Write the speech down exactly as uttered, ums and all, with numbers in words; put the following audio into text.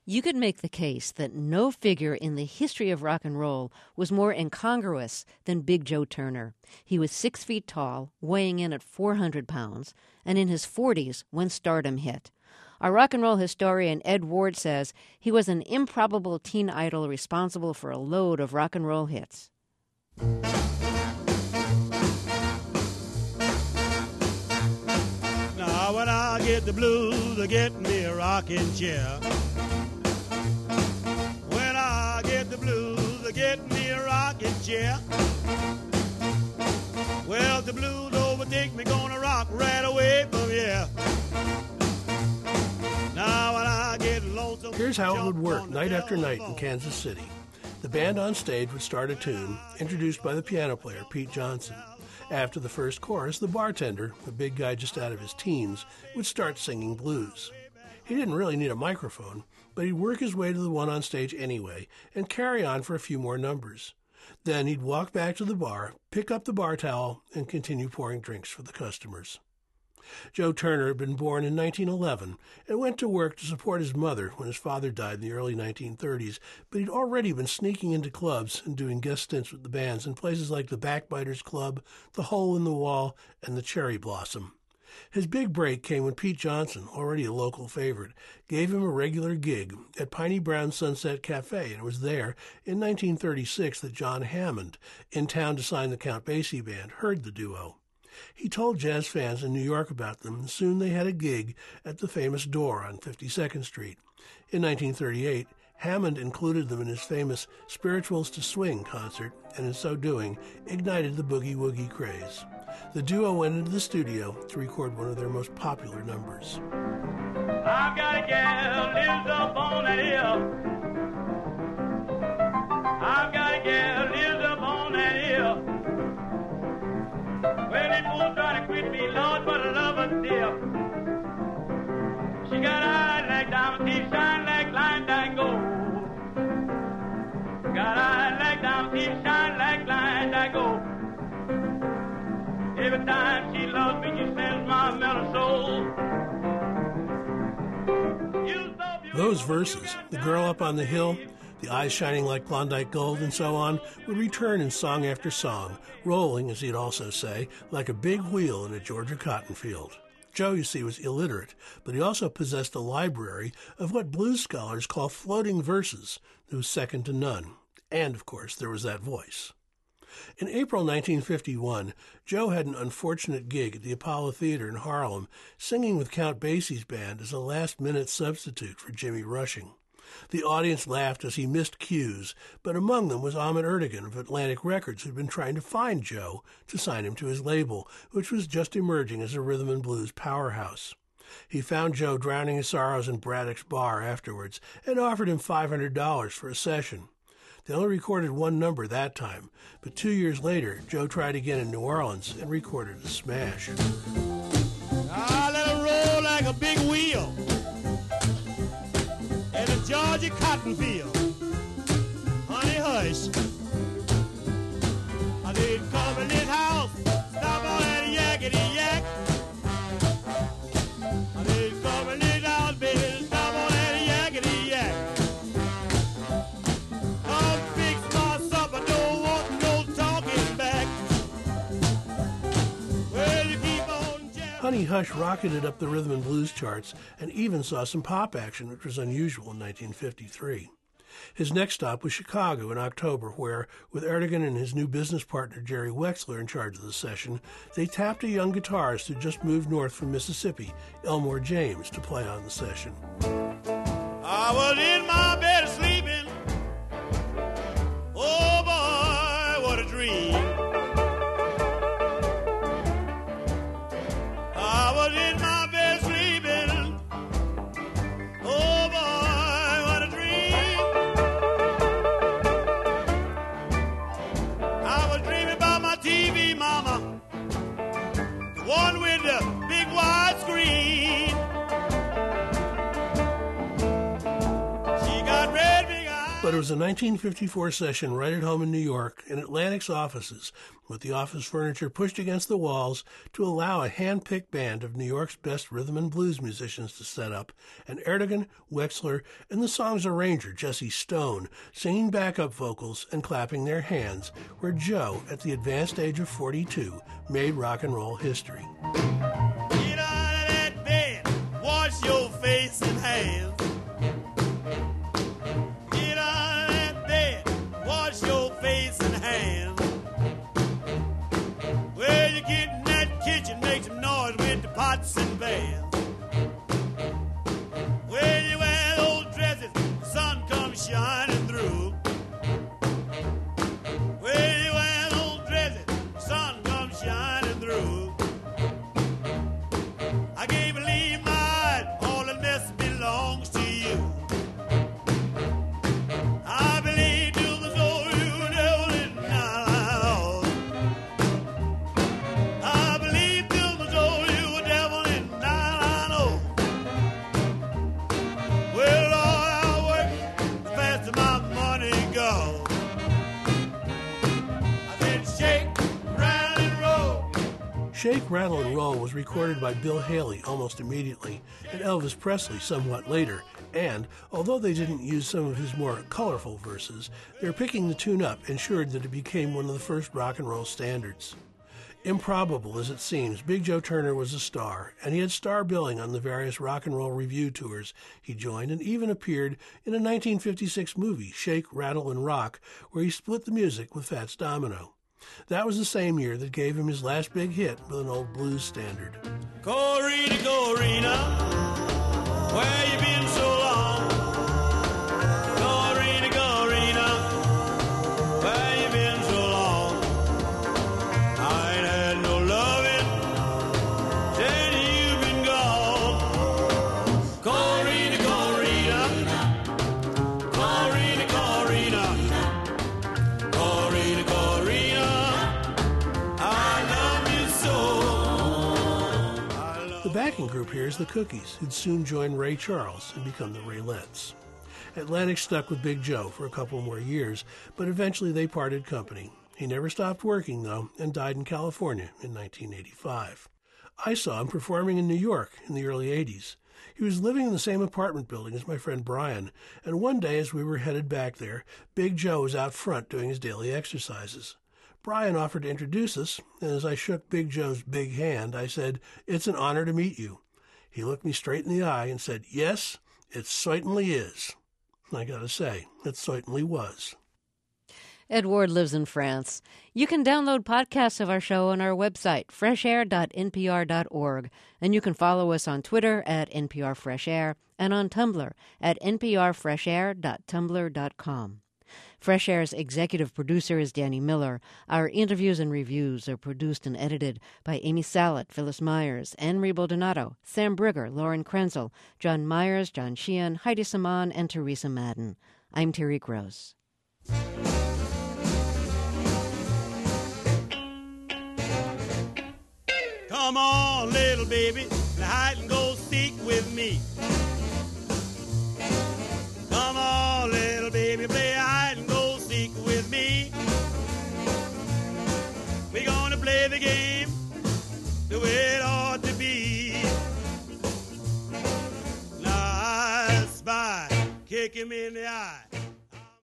You could make the case that no figure in the history of rock and roll was more incongruous than Big Joe Turner. He was six feet tall, weighing in at four hundred pounds, and in his forties when stardom hit. Our rock and roll historian Ed Ward says he was an improbable teen idol responsible for a load of rock and roll hits. Now when I get the blues, I get me a rocking chair. When I get the blues, I get me a rocking chair. Well, the blues overtake me, gonna rock right away from here. Now when I get lonesome. Here's how it would work night after night in Kansas City. The band on stage would start a tune, introduced by the piano player, Pete Johnson. After the first chorus, the bartender, a big guy just out of his teens, would start singing blues. He didn't really need a microphone, but he'd work his way to the one on stage anyway and carry on for a few more numbers. Then he'd walk back to the bar, pick up the bar towel, and continue pouring drinks for the customers. Joe Turner had been born in nineteen eleven and went to work to support his mother when his father died in the early nineteen thirties, but he'd already been sneaking into clubs and doing guest stints with the bands in places like the Backbiters Club, the Hole in the Wall, and the Cherry Blossom. His big break came when Pete Johnson, already a local favorite, gave him a regular gig at Piney Brown's Sunset Cafe, and it was there in nineteen thirty-six that John Hammond, in town to sign the Count Basie Band, heard the duo. He told jazz fans in New York about them, and soon they had a gig at the famous Door on fifty-second Street. In nineteen thirty-eight, Hammond included them in his famous Spirituals to Swing concert, and in so doing, ignited the boogie-woogie craze. The duo went into the studio to record one of their most popular numbers. I've got a gal lives up on that hill. I've got a gal lives up on that hill. Well, they both trying to quit me, Lord, but I love her still. She got eyes like diamond teeth, shine like line dye gold. Got eyes like diamond teeth, shine like line dye gold. Every time she loves me, you sends my mellow soul. Those verses, the girl up on the hill, the eyes shining like Klondike gold, and so on, would return in song after song, rolling, as he'd also say, like a big wheel in a Georgia cotton field. Joe, you see, was illiterate, but he also possessed a library of what blues scholars call floating verses, that was second to none. And, of course, there was that voice. In April nineteen fifty-one, Joe had an unfortunate gig at the Apollo Theater in Harlem, singing with Count Basie's band as a last-minute substitute for Jimmy Rushing. The audience laughed as he missed cues, but among them was Ahmet Ertegun of Atlantic Records, who'd been trying to find Joe to sign him to his label, which was just emerging as a rhythm and blues powerhouse. He found Joe drowning his sorrows in Braddock's bar afterwards and offered him five hundred dollars for a session. They only recorded one number that time, but two years later, Joe tried again in New Orleans and recorded a smash. I let her roll like a big wheel in a Georgia cotton field. Honey, hush. I did come in this house, stop on that yakety yak. I did come in this house, baby, stop on that yakety yak. Come fix my supper, don't want no talking back. Well, you keep on jamming. Honey Hush rocketed up the rhythm and blues charts and even saw some pop action, which was unusual in nineteen fifty-three. His next stop was Chicago in October, where, with Ertegun and his new business partner Jerry Wexler in charge of the session, they tapped a young guitarist who just moved north from Mississippi, Elmore James, to play on the session. I was in my bed sleeping. Oh boy, what a dream. I was in my bed sleeping. Oh boy, what a dream. I was dreaming about my T V mama, the one with the big wide screen. But it was a nineteen fifty-four session right at home in New York in Atlantic's offices, with the office furniture pushed against the walls to allow a hand-picked band of New York's best rhythm and blues musicians to set up, and Ertegun, Wexler, and the song's arranger, Jesse Stone, singing backup vocals and clapping their hands, where Joe, at the advanced age of forty-two, made rock and roll history. Get out of that bed, wash your face and hands. Get out of that bed, wash your face and hands. Well, you get in that kitchen, make some noise with the pots and pans. Well, you wear those dresses, the sun comes shining through. Well, you wear those dresses, the sun comes shining through. I can't believe my eyes, all the mess belongs to you. I believe to the soul you devil in my Lord. I believe to the soul you devil in my Lord. Well, Lord, I work the faster my money goes. I said shake, rattle, and roll. Shake, Rattle, and Roll was recorded by Bill Haley almost immediately, and Elvis Presley somewhat later, and, although they didn't use some of his more colorful verses, their picking the tune up ensured that it became one of the first rock and roll standards. Improbable as it seems, Big Joe Turner was a star, and he had star billing on the various rock and roll review tours he joined, and even appeared in a nineteen fifty-six movie, Shake, Rattle, and Rock, where he split the music with Fats Domino. That was the same year that gave him his last big hit with an old blues standard. Corina, Corina, where you been so long? Corina, Corina, where you been so long? I ain't had no loving since you've been gone. Corina, Corina, Corina, Corina, Corina, Corina, I love you so. I love The backing group here is the Cookies, who'd soon join Ray Charles and become the Raylettes. Atlantic stuck with Big Joe for a couple more years, but eventually they parted company. He never stopped working, though, and died in California in nineteen eighty-five. I saw him performing in New York in the early eighties. He was living in the same apartment building as my friend Brian, and one day as we were headed back there, Big Joe was out front doing his daily exercises. Brian offered to introduce us, and as I shook Big Joe's big hand, I said, "It's an honor to meet you." He looked me straight in the eye and said, "Yes, it certainly is." I gotta say, it certainly was. Ed Ward lives in France. You can download podcasts of our show on our website, fresh air dot n p r dot org, and you can follow us on Twitter at N P R Fresh Air and on Tumblr at n p r fresh air dot tumblr dot com. Fresh Air's executive producer is Danny Miller. Our interviews and reviews are produced and edited by Amy Salet, Phyllis Myers, Anne Rebo-Donato, Sam Brigger, Lauren Krenzel, John Myers, John Sheehan, Heidi Saman, and Teresa Madden. I'm Terry Gross. Come on, little baby, hide and go seek with me. Come on, little baby, play hide and go seek with me. We're gonna play the game the way it ought to be. Now I spy, kick him in the eye.